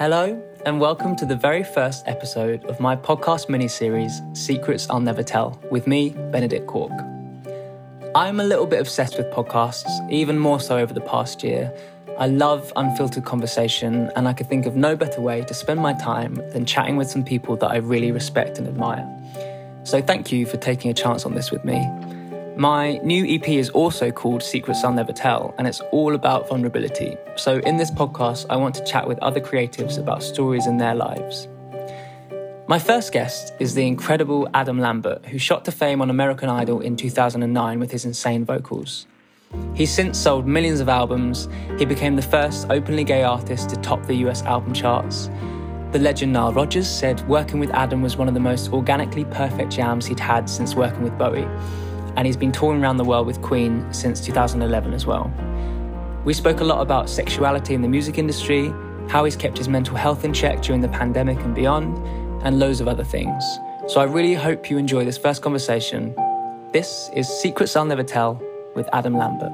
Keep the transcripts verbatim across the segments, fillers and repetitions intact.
Hello, and welcome to the very first episode of my podcast mini-series, Secrets I'll Never Tell, with me, Benedict Cork. I'm a little bit obsessed with podcasts, even more so over the past year. I love unfiltered conversation, and I could think of no better way to spend my time than chatting with some people that I really respect and admire. So thank you for taking a chance on this with me. My new E P is also called Secrets I'll Never Tell, and it's all about vulnerability. So in this podcast, I want to chat with other creatives about stories in their lives. My first guest is the incredible Adam Lambert, who shot to fame on American Idol in two thousand nine with his insane vocals. He's since sold millions of albums. He became the first openly gay artist to top the U S album charts. The legend Nile Rodgers said working with Adam was one of the most organically perfect jams he'd had since working with Bowie. And he's been touring around the world with Queen since two thousand eleven as well. We spoke a lot about sexuality in the music industry, how he's kept his mental health in check during the pandemic and beyond, and loads of other things. So I really hope you enjoy this first conversation. This is Secrets I'll Never Tell with Adam Lambert.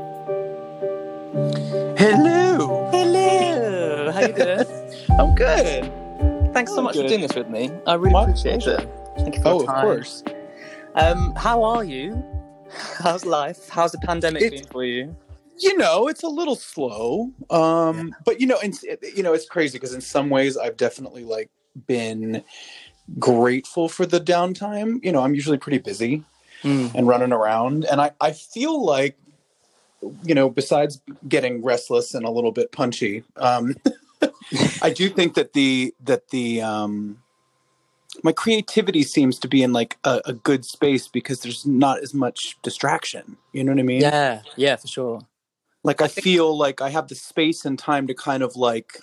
Hello. Hello. How you doing? I'm good. Thanks so I'm much good. for doing this with me. I really My appreciate pleasure. it. Thank you for Oh, your of time. course. Um, how are you? How's life? How's the pandemic It's- been for you? You know, it's a little slow, um, Yeah. but you know, in, you know, it's crazy because in some ways I've definitely like been grateful for the downtime. You know, I'm usually pretty busy Mm. and running around, and I I feel like, you know, besides getting restless and a little bit punchy, um, I do think that the that the um, my creativity seems to be in like a, a good space because there's not as much distraction. You know what I mean? Yeah, yeah, for sure. Like I, I think- feel like I have the space and time to kind of like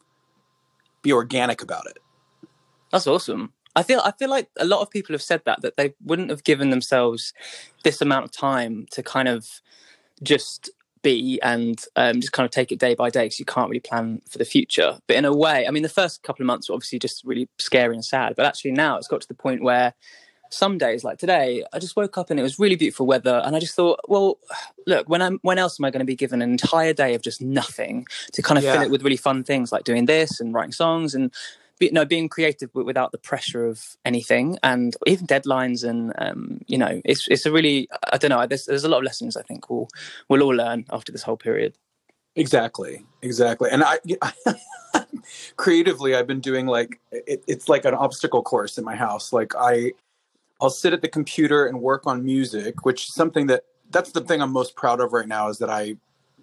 be organic about it. That's awesome. I feel I feel like a lot of people have said that that they wouldn't have given themselves this amount of time to kind of just be and um, just kind of take it day by day because you can't really plan for the future. But in a way, I mean, the first couple of months were obviously just really scary and sad. But actually now it's got to the point where some days, like today, I just woke up and it was really beautiful weather, and I just thought, well, look, when I'm when else am I going to be given an entire day of just nothing to kind of Yeah. fill it with really fun things like doing this and writing songs and be, no, being creative but without the pressure of anything and even deadlines and um, you know, it's it's a really I don't know. There's there's a lot of lessons I think we'll we'll all learn after this whole period. Exactly, exactly. And I, creatively, I've been doing like it, it's like an obstacle course in my house. Like I, I'll sit at the computer and work on music, which is something that that's the thing I'm most proud of right now. Is that I,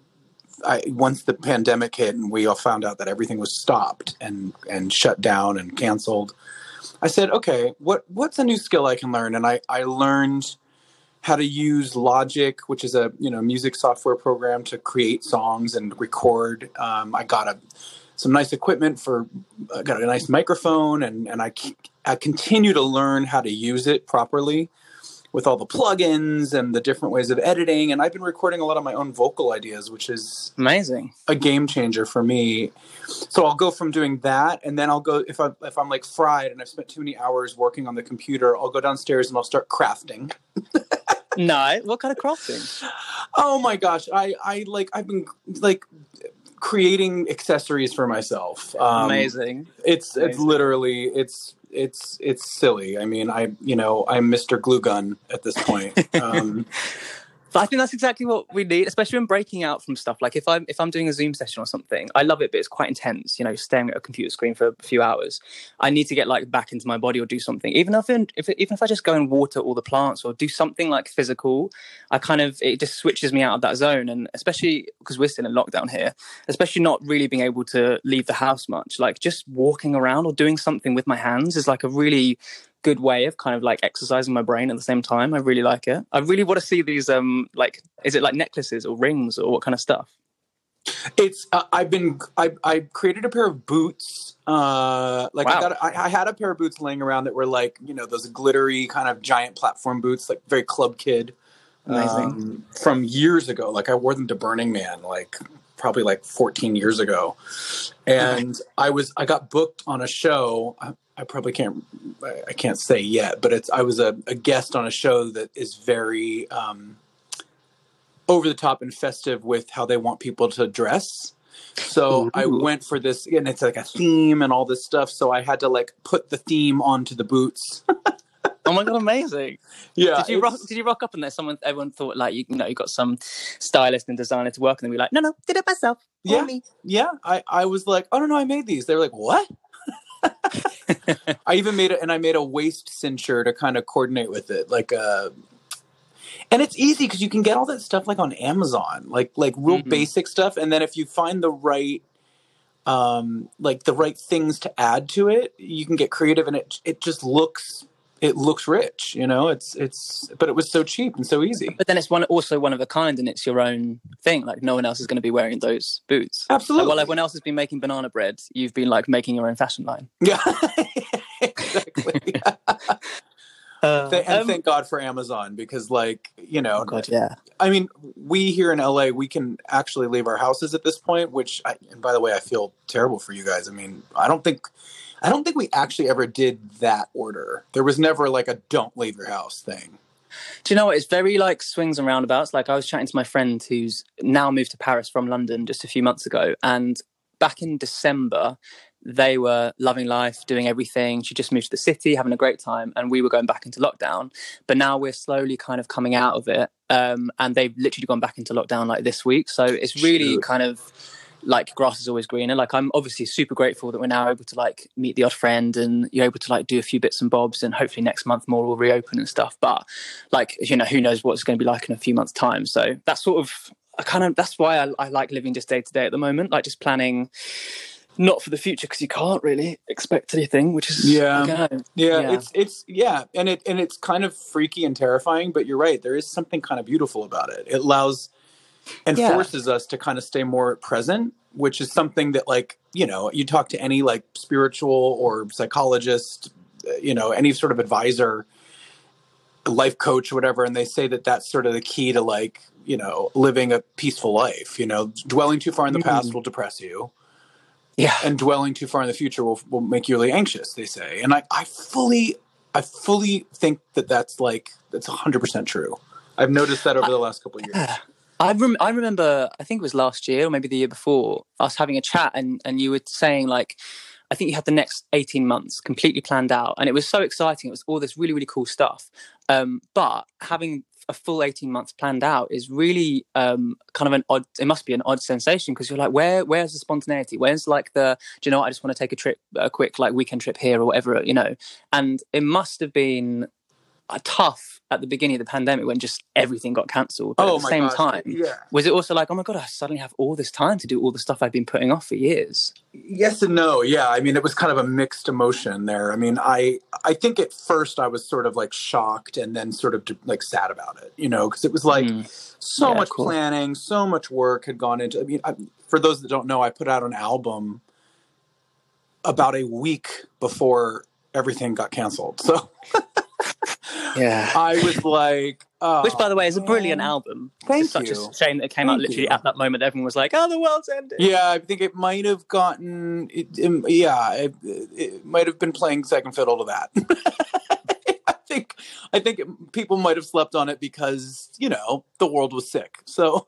I once the pandemic hit and we all found out that everything was stopped and and shut down and canceled. I said, okay, what what's a new skill I can learn? And I I learned how to use Logic, which is a you know music software program to create songs and record. Um, I got a some nice equipment for, I got a nice microphone, and and I I continue to learn how to use it properly with all the plugins and the different ways of editing. And I've been recording a lot of my own vocal ideas, which is Amazing. a game changer for me. So I'll go from doing that, and then I'll go if I if I'm like fried and I've spent too many hours working on the computer, I'll go downstairs and I'll start crafting. No, what kind of crafting? Oh my gosh, I I like I've been like creating accessories for myself. Um, Amazing. It's it's Amazing. literally it's it's it's silly. I mean, I you know I'm Mister Glue Gun at this point. Um, But I think that's exactly what we need, especially when breaking out from stuff. Like if I'm if I'm doing a Zoom session or something, I love it, but it's quite intense. You know, staring at a computer screen for a few hours. I need to get like back into my body or do something. Even if if even if I just go and water all the plants or do something like physical, I kind of it just switches me out of that zone. And especially because we're still in lockdown here, especially not really being able to leave the house much. Like just walking around or doing something with my hands is like a really good way of kind of like exercising my brain at the same time. I really like it. I really want to see these um like is it like necklaces or rings or what kind of stuff? It's uh, I've been I I created a pair of boots. Uh, like Wow. I got I, I had a pair of boots laying around that were like you know those glittery kind of giant platform boots, like very Club Kid. Amazing. Um, from years ago. Like I wore them to Burning Man, like probably like fourteen years ago, and I was I got booked on a show. I, I probably can't I can't say yet, but it's I was a, a guest on a show that is very um, over the top and festive with how they want people to dress. So I Ooh. went for this, and it's like a theme and all this stuff. So I had to like put the theme onto the boots. Oh my god, amazing! Yeah, Did you rock? it's- Did you rock up in there? Someone, everyone thought like you, you know, you got some stylist and designer to work, and then we were like, no, no, did it myself. For yeah, me. yeah. I, I was like, oh no, no, I made these. They were like, what? I even made it, and I made a waist cincher to kind of coordinate with it, like uh and it's easy because you can get all that stuff like on Amazon, like like real Mhm. basic stuff, and then if you find the right um like the right things to add to it, you can get creative, and it it just looks it looks rich, you know. It's it's but it was so cheap and so easy. But then it's one also one of a kind, and it's your own thing. Like no one else is going to be wearing those boots. Absolutely. Like, while everyone else has been making banana bread, you've been like making your own fashion line. Yeah. Exactly. Uh, Th- and um, thank God for Amazon, because like, you know, oh god, yeah. I mean, we here in L A, we can actually leave our houses at this point, which, I, and by the way, I feel terrible for you guys. I mean, I don't think, I don't think we actually ever did that order. There was never like a don't leave your house thing. Do you know what? It's very like swings and roundabouts. Like I was chatting to my friend who's now moved to Paris from London just a few months ago, and back in December, they were loving life, doing everything. She just moved to the city, having a great time, and we were going back into lockdown. But now we're slowly kind of coming out of it, um, and they've literally gone back into lockdown like this week. So it's really Shoot. kind of like grass is always greener. Like I'm obviously super grateful that we're now able to like meet the odd friend, and you're able to like do a few bits and bobs, and hopefully next month more will reopen and stuff. But like, you know, who knows what it's going to be like in a few months' time. So that's sort of I kind of that's why I, I like living just day to day at the moment, like just planning. Not for the future, because you can't really expect anything, which is Yeah. I don't know. Yeah, Yeah. it's it's yeah, and it and it's kind of freaky and terrifying, but you're right. There is something kind of beautiful about it. It allows and Yeah. forces us to kind of stay more present, which is something that, like, you know, you talk to any like spiritual or psychologist, you know, any sort of advisor, life coach, or whatever, and they say that that's sort of the key to, like, you know, living a peaceful life. You know, dwelling too far in the past Mm. will depress you. Yeah. And dwelling too far in the future will will make you really anxious, they say. And I, I fully, I fully think that that's like, that's one hundred percent true. I've noticed that over the last couple of years. Yeah. I, rem- I remember, I think it was last year or maybe the year before, us having a chat, and, and you were saying like, I think you had the next eighteen months completely planned out, and it was so exciting. It was all this really, really cool stuff. Um, but having a full eighteen months planned out is really um, kind of an odd, it must be an odd sensation, because you're like, where, where's the spontaneity? Where's like the, do you know what, I just want to take a trip, a quick like weekend trip here or whatever, you know? And it must have been uh, tough at the beginning of the pandemic when just everything got cancelled. But Oh at the my same gosh, time, yeah. was it also like, oh my God, I suddenly have all this time to do all the stuff I've been putting off for years? Yes and no. Yeah. I mean, it was kind of a mixed emotion there. I mean, I, I think at first I was sort of like shocked and then sort of like sad about it, you know, because it was like Mm. so Yeah, much cool. planning, so much work had gone into, I mean, I, for those that don't know, I put out an album about a week before everything got canceled. So Yeah. I was like, oh, Which, by the way, is a brilliant man. album. Thank It's such you. a shame that it came out Thank literally you. at that moment. Everyone was like, oh, the world's ending. Yeah, I think it might have gotten, it, it- yeah, it, it might have been playing second fiddle to that. I think, I think it, people might have slept on it because, you know, the world was sick. So,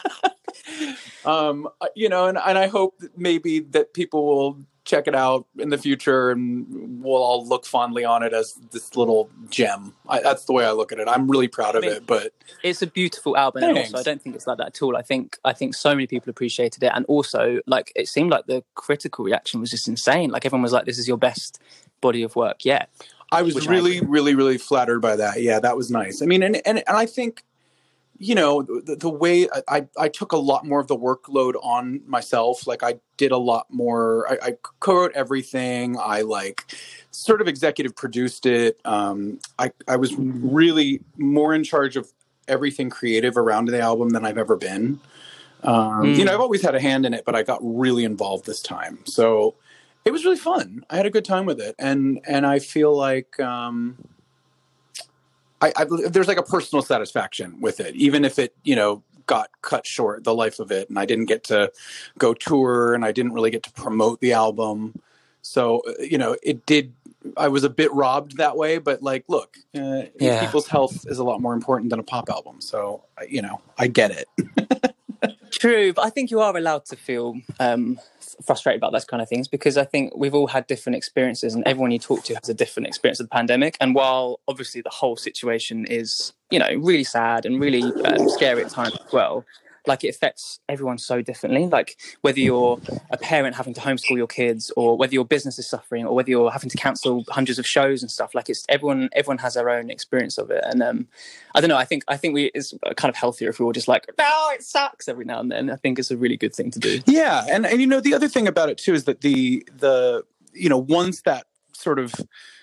um, you know, and, and I hope that maybe that people will check it out in the future and we'll all look fondly on it as this little gem. I, that's the way I look at it. I'm really proud of I mean, it, but It's a beautiful album, and Thanks. also I don't think it's like that at all. I think I think so many people appreciated it, and also like it seemed like the critical reaction was just insane. Like everyone was like, "This is your best body of work yet." I was Which I really, agree. really, really flattered by that. Yeah, that was nice. I mean, and and, and I think, you know, the, the way I, I, I took a lot more of the workload on myself. Like I did a lot more. I, I co-wrote everything. I like sort of executive produced it. Um, I, I was really more in charge of everything creative around the album than I've ever been. Um, Mm. You know, I've always had a hand in it, but I got really involved this time. So it was really fun. I had a good time with it. And, and I feel like, um, I, I, there's like a personal satisfaction with it, even if it, you know, got cut short, the life of it. And I didn't get to go tour and I didn't really get to promote the album. So, uh, you know, it did, I was a bit robbed that way, but like, look, uh, Yeah. people's health is a lot more important than a pop album. So, uh, you know, I get it. True, but I think you are allowed to feel um, frustrated about those kind of things, because I think we've all had different experiences, and everyone you talk to has a different experience of the pandemic. And while obviously the whole situation is, you know, really sad and really um, scary at times as well, like it affects everyone so differently. Like whether you're a parent having to homeschool your kids, or whether your business is suffering, or whether you're having to cancel hundreds of shows and stuff. Like it's everyone. Everyone has their own experience of it, and um, I don't know. I think I think we it's kind of healthier if we were just like, no, it sucks every now and then. I think it's a really good thing to do. Yeah, and and you know the other thing about it too is that the the you know once that sort of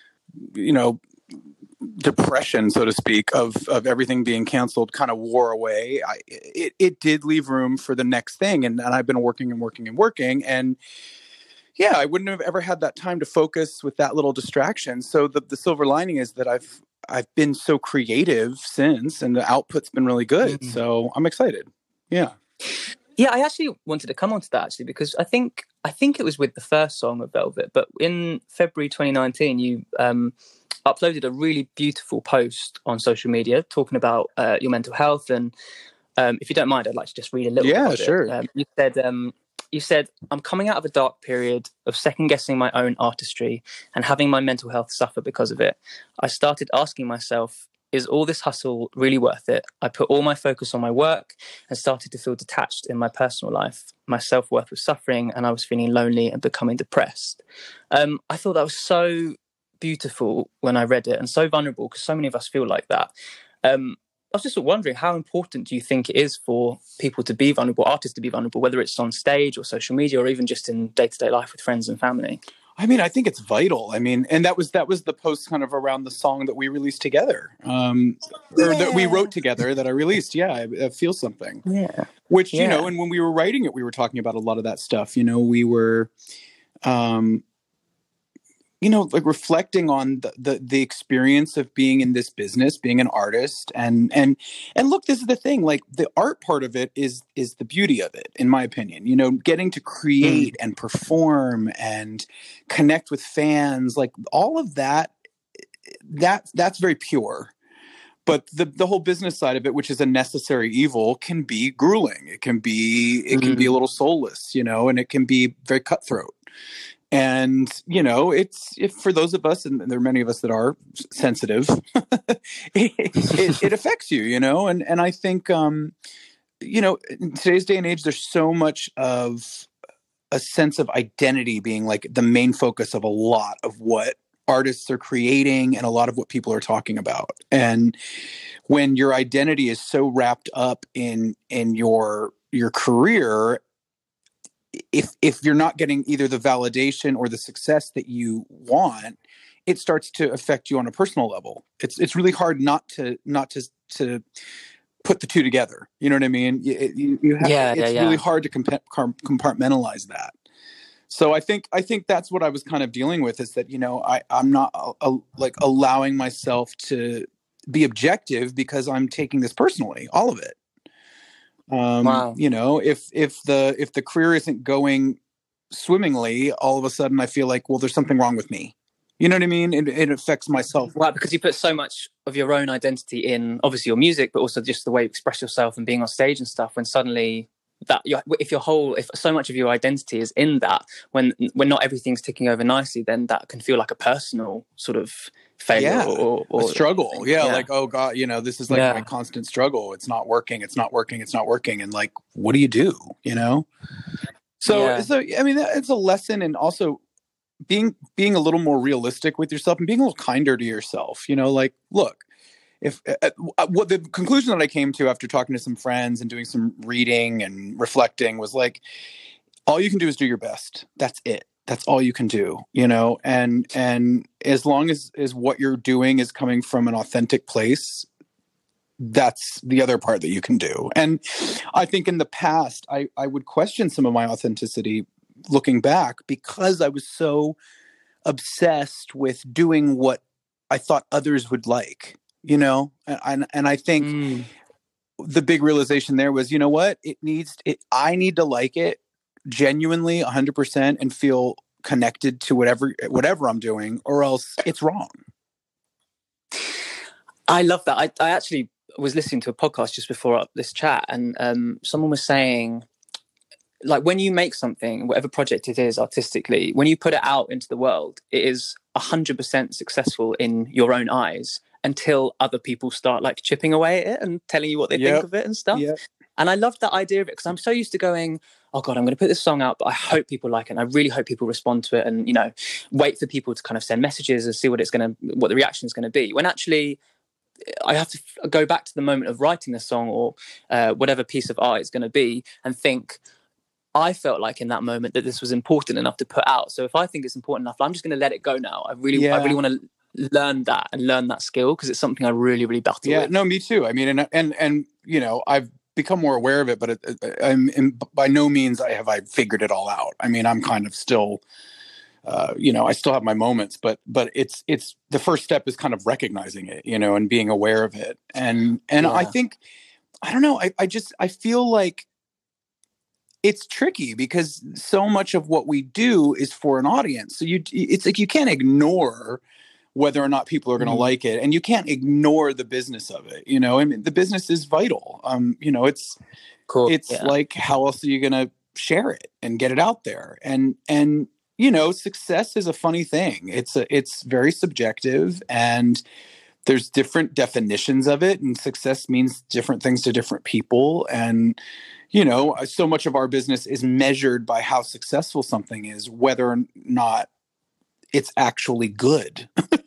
you know. depression, so to speak, of of everything being canceled kind of wore away, I, it, it did leave room for the next thing. And, and I've been working and working and working. And yeah, I wouldn't have ever had that time to focus with that little distraction. So the, the silver lining is that I've I've been so creative since, and the output's been really good. Mm-hmm. So I'm excited. Yeah. Yeah, I actually wanted to come on to that actually, because I think I think it was with the first song of Velvet, but in February twenty nineteen, you um, uploaded a really beautiful post on social media talking about uh, your mental health. And um, if you don't mind, I'd like to just read a little yeah, bit of sure. it. Um, you said, um, you said, I'm coming out of a dark period of second guessing my own artistry and having my mental health suffer because of it. I started asking myself, is all this hustle really worth it? I put all my focus on my work and started to feel detached in my personal life. My self-worth was suffering and I was feeling lonely and becoming depressed. Um, I thought that was so beautiful when I read it, and so vulnerable, because so many of us feel like that. Um, I was just wondering, how important do you think it is for people to be vulnerable, artists to be vulnerable, whether it's on stage or social media or even just in day-to-day life with friends and family? I mean, I think it's vital. I mean, and that was that was the post kind of around the song that we released together, um, yeah. or that we wrote together that I released. Yeah, I, I feel something. Yeah. Which, yeah. you know, and when we were writing it, we were talking about a lot of that stuff. You know, we were, um, you know, like reflecting on the, the the experience of being in this business, being an artist, and and and look, this is the thing. Like the art part of it is is the beauty of it, in my opinion. You know, getting to create mm. and perform and connect with fans, like all of that. That that's very pure. But the the whole business side of it, which is a necessary evil, can be grueling. It can be it can mm. be a little soulless, you know, and it can be very cutthroat. And, you know, it's if for those of us, and there are many of us that are sensitive, it, it, it affects you, you know, and, and I think, um, you know, in today's day and age, there's so much of a sense of identity being like the main focus of a lot of what artists are creating and a lot of what people are talking about. And when your identity is so wrapped up in in your your career, if if you're not getting either the validation or the success that you want, it starts to affect you on a personal level. It's it's really hard not to not to to put the two together. You know what I mean? You, you, you have, yeah, it's yeah, yeah. really hard to comp- compartmentalize that. So I think I think that's what I was kind of dealing with, is that, you know, I I'm not uh, uh, like allowing myself to be objective because I'm taking this personally, all of it. Um, wow. You know, if if the if the career isn't going swimmingly, all of a sudden I feel like, well, there's something wrong with me. You know what I mean? It, it affects myself. Right, because you put so much of your own identity in, obviously, your music, but also just the way you express yourself and being on stage and stuff. When suddenly that, if your whole, if so much of your identity is in that, when when not everything's ticking over nicely, then that can feel like a personal sort of failure yeah, or, or a struggle. Yeah, yeah, like, oh God, you know, this is like yeah. my constant struggle. It's not working. It's not working. It's not working. And like, what do you do? You know? So, yeah. so I mean, it's a lesson, and also being being a little more realistic with yourself and being a little kinder to yourself. You know, like, look, if uh, what the conclusion that I came to after talking to some friends and doing some reading and reflecting was like, all you can do is do your best. That's it. That's all you can do, you know, and and as long as, as what you're doing is coming from an authentic place, that's the other part that you can do. And I think in the past, I, I would question some of my authenticity looking back, because I was so obsessed with doing what I thought others would like, you know, and and, and I think mm. the big realization there was, you know what, it needs it. I need to like it genuinely one hundred percent and feel connected to whatever whatever I'm doing, or else it's wrong. I love that. I, I actually was listening to a podcast just before this chat, and um, someone was saying, like, when you make something, whatever project it is artistically, when you put it out into the world, it is one hundred percent successful in your own eyes until other people start like chipping away at it and telling you what they Yep. think of it and stuff. Yep. And I love that idea of it, because I'm so used to going, oh God, I'm going to put this song out, but I hope people like it. And I really hope people respond to it, and, you know, wait for people to kind of send messages and see what it's going to, what the reaction is going to be. When actually I have to f- go back to the moment of writing the song, or uh, whatever piece of art it's going to be, and think, I felt like in that moment that this was important enough to put out. So if I think it's important enough, I'm just going to let it go now. I really, Yeah. I really want to learn that and learn that skill, because it's something I really, really battle Yeah, with. no, me too. I mean, and, and, and, you know, I've become more aware of it, but it, it, I'm in, by no means I have I figured it all out. I mean, I'm kind of still, uh, you know, I still have my moments, but, but it's, it's the first step is kind of recognizing it, you know, and being aware of it. And, and Yeah. I think, I don't know, I, I just, I feel like it's tricky because so much of what we do is for an audience. So you, it's like, you can't ignore whether or not people are going to Mm. like it, and you can't ignore the business of it. You know, I mean, the business is vital. Um, you know, it's, Cool. it's Yeah. like, how else are you going to share it and get it out there? And, and, you know, success is a funny thing. It's a, it's very subjective, and there's different definitions of it, and success means different things to different people. And, you know, so much of our business is measured by how successful something is, whether or not it's actually good.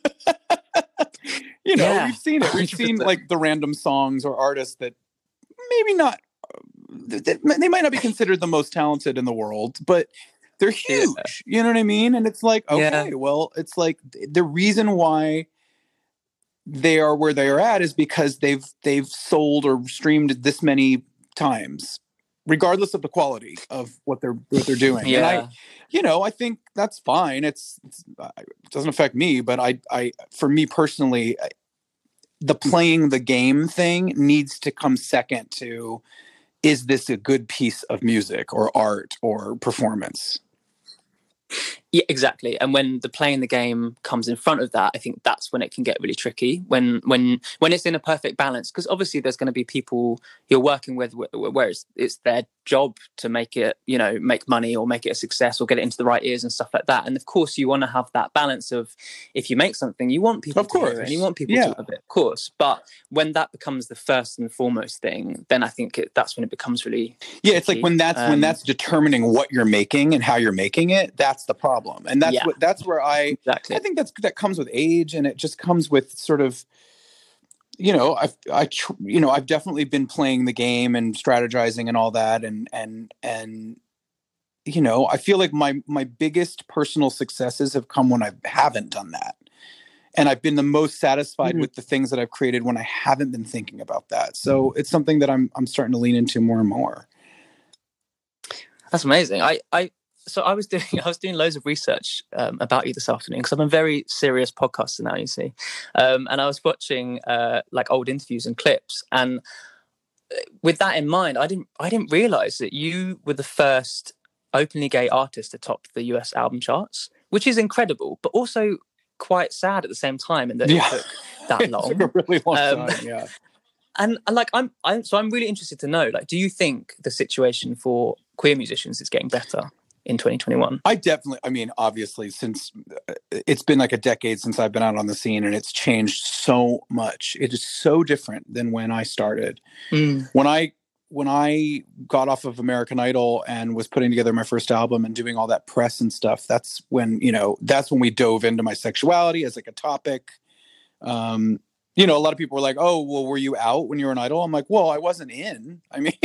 You know, Yeah, we've seen it. We've seen one hundred percent. like the random songs or artists that maybe not, they they might not be considered the most talented in the world, but they're huge. Yeah. You know what I mean? And it's like, okay, Yeah. well, it's like the reason why they are where they are at is because they've they've sold or streamed this many times, regardless of the quality of what they're what they're doing. Yeah. And I, you know, I think that's fine. It's, it's it doesn't affect me, but I I for me personally, I, the playing the game thing needs to come second to, is this a good piece of music or art or performance? Yeah, exactly. And when the playing the game comes in front of that, I think that's when it can get really tricky. When when when it's in a perfect balance, because obviously there's going to be people you're working with where it's, it's their job to make it, you know, make money or make it a success or get it into the right ears and stuff like that. And of course, you want to have that balance of, if you make something, you want people Of to hear course. it and you want people Yeah. to love it, of course. But when that becomes the first and foremost thing, then I think it, that's when it becomes really Yeah, it's like tricky. when that's Um, when that's determining what you're making and how you're making it, that's the problem. And that's Yeah. what that's where I exactly. I think that's that comes with age, and it just comes with sort of, you know, I've I tr- you know, I've definitely been playing the game and strategizing and all that, and and and you know, I feel like my my biggest personal successes have come when I haven't done that. And I've been the most satisfied Mhm. with the things that I've created when I haven't been thinking about that. So it's something that I'm I'm starting to lean into more and more. That's amazing. I, I, so I was doing, I was doing loads of research um, about you this afternoon, because I'm a very serious podcaster now, you see, um, and I was watching uh, like old interviews and clips, and with that in mind, I didn't, I didn't realize that you were the first openly gay artist to top the U S album charts, which is incredible, but also quite sad at the same time, in that Yeah. it took that It long. took a really long Um, time. Yeah. And, and like I'm, I'm, so I'm really interested to know, like, do you think the situation for queer musicians is getting better in twenty twenty-one? I definitely, I mean, obviously, since uh, it's been like a decade since I've been out on the scene, and it's changed so much. It is so different than when I started. Mm. When I when I got off of American Idol and was putting together my first album and doing all that press and stuff, that's when, you know, that's when we dove into my sexuality as like a topic. Um, you know, a lot of people were like, "Oh, well, were you out when you were an idol?" I'm like, "Well, I wasn't in." I mean,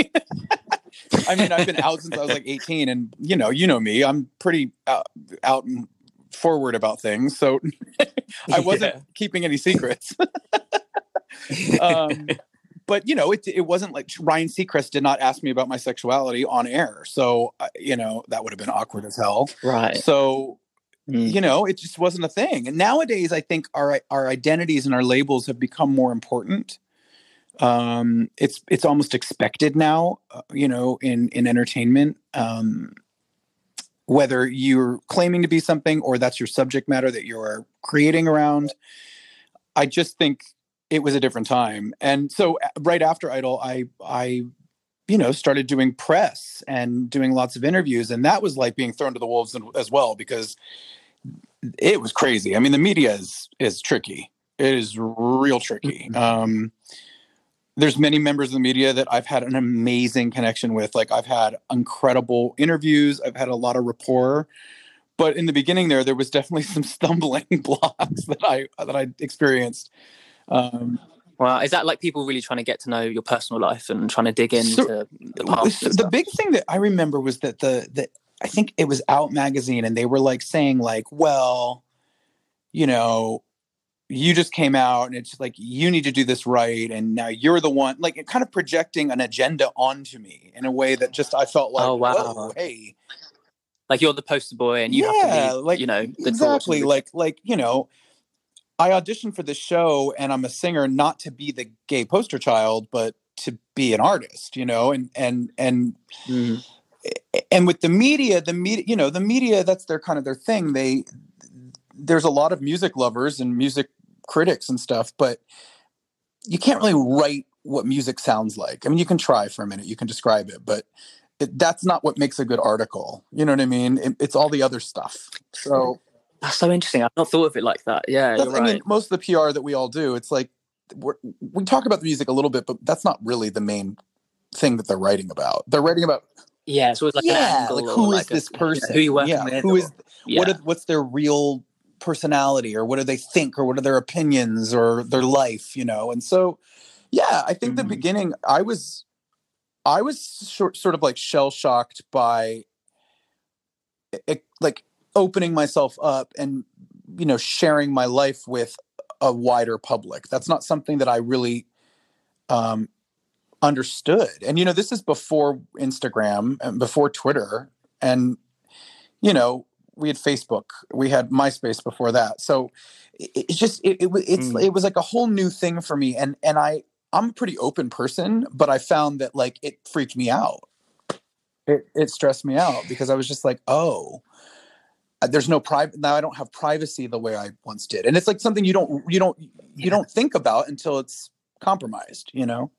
I mean, I've been out since I was like eighteen, and you know, you know me, I'm pretty out, out and forward about things, so I wasn't Yeah. keeping any secrets. um, but you know, it it wasn't like Ryan Seacrest did not ask me about my sexuality on air, so uh, you know, that would have been awkward as hell. Right. So. Mm. You know, it just wasn't a thing. And nowadays, I think our our identities and our labels have become more important. Um, it's it's almost expected now, uh, you know, in in entertainment, um, whether you're claiming to be something or that's your subject matter that you're creating around. I just think it was a different time. And so right after Idol, I, I, you know, started doing press and doing lots of interviews. And that was like being thrown to the wolves as well, because it was crazy. I mean, the media is, is tricky. It is real tricky. Mm-hmm. Um, there's many members of the media that I've had an amazing connection with. Like, I've had incredible interviews. I've had a lot of rapport. But in the beginning there, there was definitely some stumbling blocks that I that I experienced. Um, wow. Is that like people really trying to get to know your personal life and trying to dig into so, the past? So the big thing that I remember was that the, the I think it was Out magazine, and they were like saying like, well, you know, you just came out and it's like, you need to do this right. And now you're the one, like, kind of projecting an agenda onto me in a way that just, I felt like, oh, wow. Whoa, hey. Like, you're the poster boy and you yeah, have to be, like, you know, the exactly. Like, like, you know, I auditioned for the show and I'm a singer, not to be the gay poster child, but to be an artist, you know, and, and, and, mm. and with the media, the media, you know, the media, that's their kind of their thing. They, there's a lot of music lovers and music critics and stuff, but you can't really write what music sounds like. I mean, you can try for a minute, you can describe it, but it, that's not what makes a good article. You know what I mean? It, it's all the other stuff. So that's so interesting. I've not thought of it like that. Yeah, you're right. I mean, most of the P R that we all do, it's like, we're, we talk about the music a little bit, but that's not really the main thing that they're writing about. They're writing about yeah, so it's like yeah, an like who is like this a, person? You know, who you working yeah, with? Who or, is yeah. what? Are, what's their real personality, or what do they think, or what are their opinions, or their life? You know, and so yeah, I think mm-hmm. the beginning, I was, I was short, sort of like shell shocked by, it, like opening myself up and you know sharing my life with a wider public. That's not something that I really um, understood. And you know, this is before Instagram and before Twitter, and you know, we had Facebook, we had MySpace before that. So it, it's just it, it it's mm. it was like a whole new thing for me. And and I I'm a pretty open person, but I found that like it freaked me out. It it stressed me out because I was just like, oh, there's no private now. I don't have privacy the way I once did, and it's like something you don't you don't you yeah. don't think about until it's compromised, you know.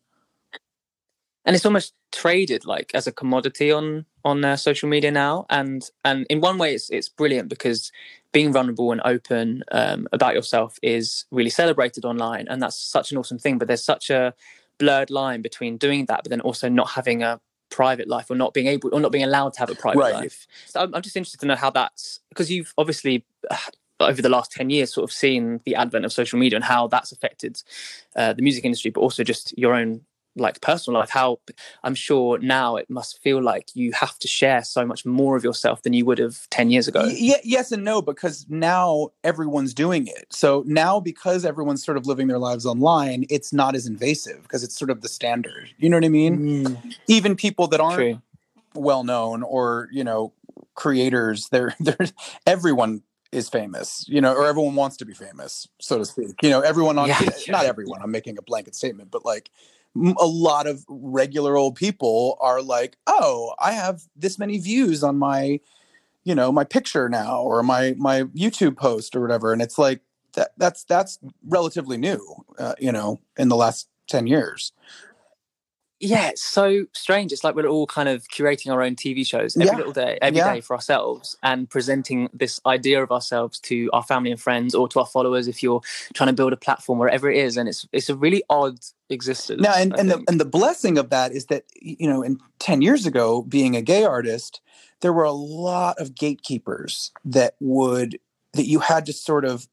And it's almost traded like as a commodity on on uh, social media now, and and in one way it's it's brilliant because being vulnerable and open um, about yourself is really celebrated online, and that's such an awesome thing. But there's such a blurred line between doing that, but then also not having a private life, or not being able, or not being allowed to have a private right. life. So I'm, I'm just interested to know how that's, because you've obviously uh, over the last ten years sort of seen the advent of social media and how that's affected uh, the music industry, but also just your own like personal life. How I'm sure now it must feel like you have to share so much more of yourself than you would have ten years ago. Y- yes and no, because now everyone's doing it. So now, because everyone's sort of living their lives online, it's not as invasive because it's sort of the standard. You know what I mean? Mm. Even people that aren't True. well known, or you know, creators, they're they're everyone is famous, you know, or everyone wants to be famous, so to speak. You know, everyone on yeah, not everyone. I'm making a blanket statement, but like a lot of regular old people are like, oh, I have this many views on my, you know, my picture now, or my, my YouTube post or whatever. And it's like, that that's, that's relatively new, uh, you know, in the last ten years. Yeah. It's so strange. It's like we're all kind of curating our own T V shows every yeah. little day, every yeah. day for ourselves, and presenting this idea of ourselves to our family and friends, or to our followers if you're trying to build a platform, wherever it is. And it's, it's a really odd existence. Now, and, and the and the blessing of that is that, you know, in ten years ago, being a gay artist, there were a lot of gatekeepers that would that you had to sort of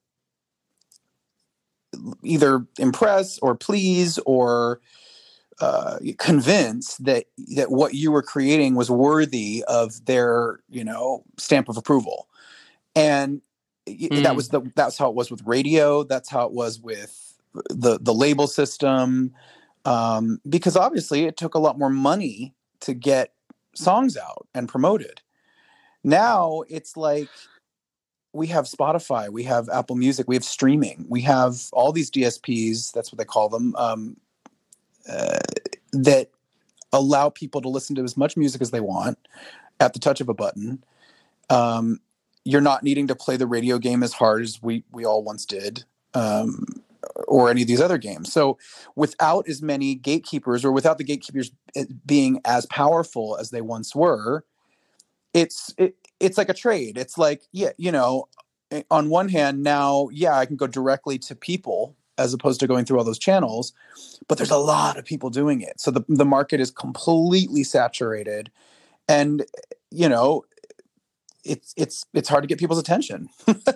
either impress or please or uh, convince that that what you were creating was worthy of their, you know, stamp of approval. And mm. that was the that's how it was with radio. That's how it was with the the label system, um, because obviously it took a lot more money to get songs out and promoted. Now it's like we have Spotify, we have Apple Music, we have streaming, we have all these D S Ps, that's what they call them, um, uh, that allow people to listen to as much music as they want at the touch of a button. Um, you're not needing to play the radio game as hard as we, we all once did. Um, or any of these other games. So without as many gatekeepers, or without the gatekeepers being as powerful as they once were, it's it, it's like a trade. It's like, yeah, you know, on one hand now, yeah, I can go directly to people as opposed to going through all those channels, but there's a lot of people doing it. So the, the market is completely saturated, and, you know, it's, it's, it's hard to get people's attention.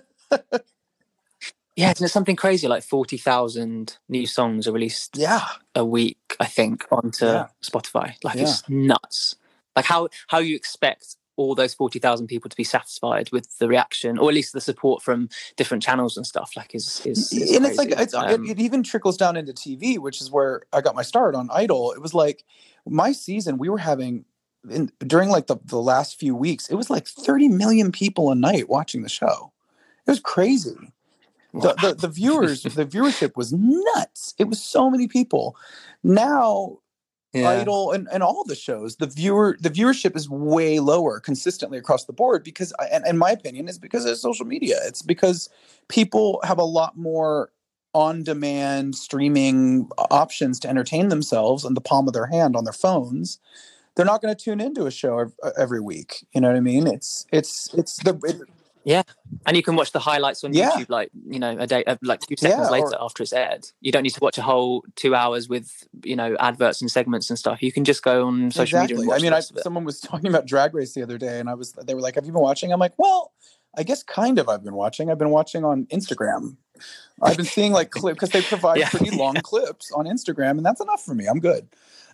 Yeah, isn't it something crazy? Like forty thousand new songs are released yeah. a week, I think, onto Yeah. Spotify. Like, Yeah. it's nuts. Like, how, how you expect all those forty thousand people to be satisfied with the reaction, or at least the support from different channels and stuff, like, is is, is and crazy. it's like it's, um, it, it even trickles down into T V, which is where I got my start on Idol. It was like my season, we were having in, during like the, the last few weeks, it was like thirty million people a night watching the show. It was crazy. The, the the viewers, the viewership was nuts. It was so many people. Now, yeah. Idol and, and all the shows, the viewer the viewership is way lower consistently across the board because, and in my opinion, is because of social media. It's because people have a lot more on-demand streaming options to entertain themselves in the palm of their hand on their phones. They're not going to tune into a show every week. You know what I mean? It's it's it's the it, yeah, and you can watch the highlights on yeah. YouTube, like, you know, a day, uh, like two seconds yeah, later or, after it's aired. You don't need to watch a whole two hours with, you know, adverts and segments and stuff. You can just go on social exactly. media and watch I mean, the I, rest of it. someone was talking about Drag Race the other day, and I was, they were like, "Have you been watching?" I'm like, "Well, I guess kind of. I've been watching. I've been watching on Instagram. I've been seeing like clips because they provide yeah. pretty long clips on Instagram, and that's enough for me. I'm good."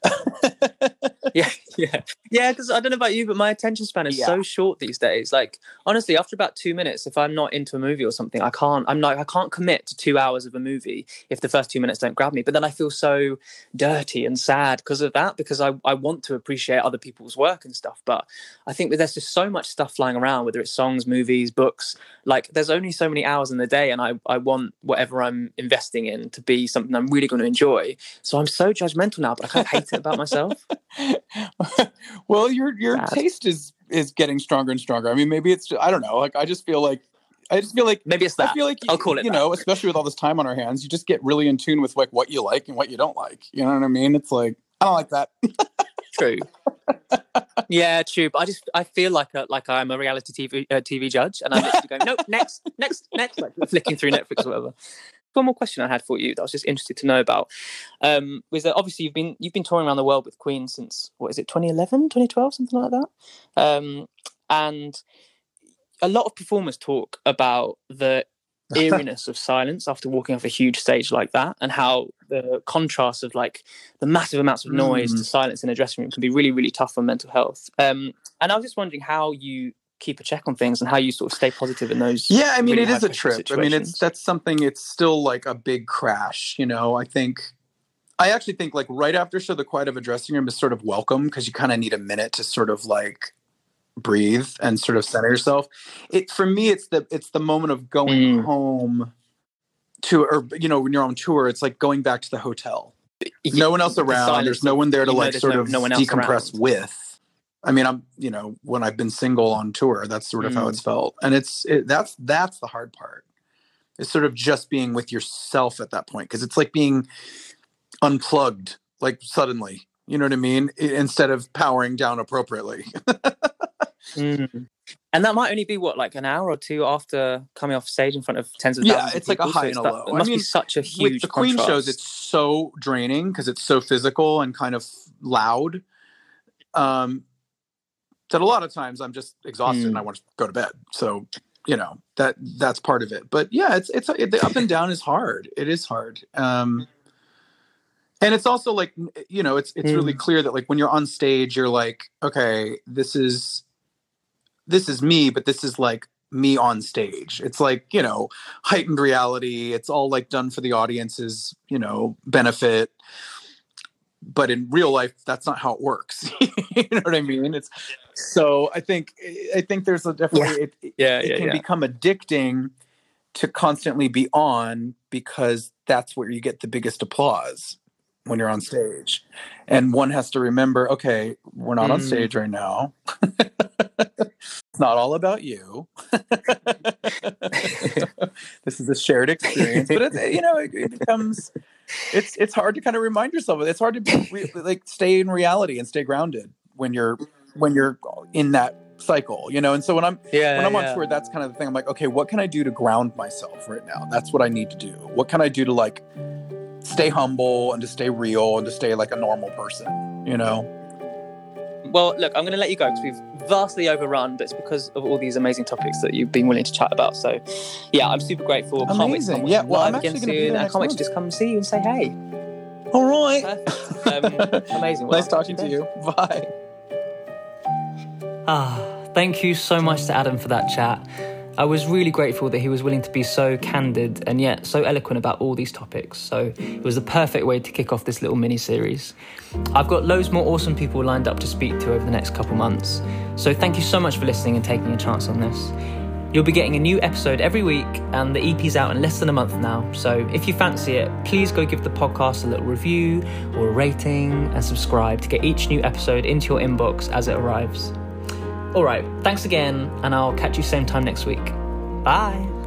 yeah, yeah, yeah. Because I don't know about you, but my attention span is yeah. so short these days. Like, honestly, after about two minutes, if I'm not into a movie or something, I can't. I'm like, I can't commit to two hours of a movie if the first two minutes don't grab me. But then I feel so dirty and sad because of that. Because I, I want to appreciate other people's work and stuff. But I think that there's just so much stuff flying around, whether it's songs, movies, books. Like, there's only so many hours in the day, and I, I want whatever I'm investing in to be something I'm really going to enjoy. So I'm so judgmental now, but I kind of hate it about myself. Well, your your Bad. taste is is getting stronger and stronger. I mean, maybe it's, I don't know. Like, I just feel like I just feel like maybe it's that. I feel like I'll call it. You that. know, especially with all this time on our hands, you just get really in tune with like what you like and what you don't like. You know what I mean? It's like, I don't like that. True. Yeah, true. But I just I feel like a, like I'm a reality T V uh, T V judge, and I'm literally going, nope, next, next, next, like flicking through Netflix or whatever. One more question I had for you that I was just interested to know about um, was that obviously you've been you've been touring around the world with Queen since, what is it, twenty eleven, twenty twelve, something like that, um, and a lot of performers talk about the eeriness of silence after walking off a huge stage like that, and how the contrast of like the massive amounts of noise mm. to silence in a dressing room can be really, really tough on mental health. Um, and I was just wondering how you keep a check on things and how you sort of stay positive in those. Yeah, I mean, really it is a trip. situations. I mean, it's that's something. It's still like a big crash. You know, I think. I actually think like right after show, the quiet of a dressing room is sort of welcome because you kind of need a minute to sort of like breathe and sort of center yourself. It for me, it's the it's the moment of going mm. home to, or you know, when you're on tour, it's like going back to the hotel. Yeah, no one else around. The there's no one there to like sort no, of no decompress around. With. I mean, I'm, you know, when I've been single on tour, that's sort of mm. how it's felt. And it's, it, that's, that's the hard part. It's sort of just being with yourself at that point. Cause it's like being unplugged, like suddenly, you know what I mean? It, instead of powering down appropriately. mm. And that might only be what, like an hour or two after coming off stage in front of tens of yeah, thousands it's of people. like a high so and a that, low. It must I mean, be such a huge with the Queen contrast. shows, it's so draining because it's so physical and kind of loud. Um, that a lot of times I'm just exhausted mm. and I want to go to bed. So, you know, that that's part of it. But yeah, it's it's it, the up and down is hard. It is hard. Um, and it's also like, you know, it's it's mm. really clear that like when you're on stage, you're like, okay, this is this is me, but this is like me on stage. It's like, you know, heightened reality. It's all like done for the audience's, you know, benefit. But in real life, that's not how it works. You know what I mean? It's so I think I think there's a definitely yeah. it, yeah, it yeah, can yeah. become addicting to constantly be on because that's where you get the biggest applause. when you're on stage. And one has to remember, okay, we're not mm. on stage right now. It's not all about you. This is a shared experience. But, it's, you know, it, it becomes, it's it's hard to kind of remind yourself. It's hard to be, re, like stay in reality and stay grounded when you're when you're in that cycle, you know. And so when I'm yeah, when I'm yeah. on tour, that's kind of the thing. I'm like, okay, what can I do to ground myself right now? That's what I need to do. What can I do to like stay humble and to stay real and to stay like a normal person, you know? Well, look, I'm going to let you go because we've vastly overrun, but it's because of all these amazing topics that you've been willing to chat about. So, yeah, I'm super grateful. Amazing. Can't wait to come yeah, well, live I'm again actually soon. Be I can't wait to just come and see you and say hey. All right. Um, amazing. Well, nice talking to you. Bye. Ah, thank you so much to Adam for that chat. I was really grateful that he was willing to be so candid and yet so eloquent about all these topics. So it was the perfect way to kick off this little mini-series. I've got loads more awesome people lined up to speak to over the next couple months. So thank you so much for listening and taking a chance on this. You'll be getting a new episode every week and the E P's out in less than a month now. So if you fancy it, please go give the podcast a little review or a rating and subscribe to get each new episode into your inbox as it arrives. All right, thanks again, and I'll catch you same time next week. Bye.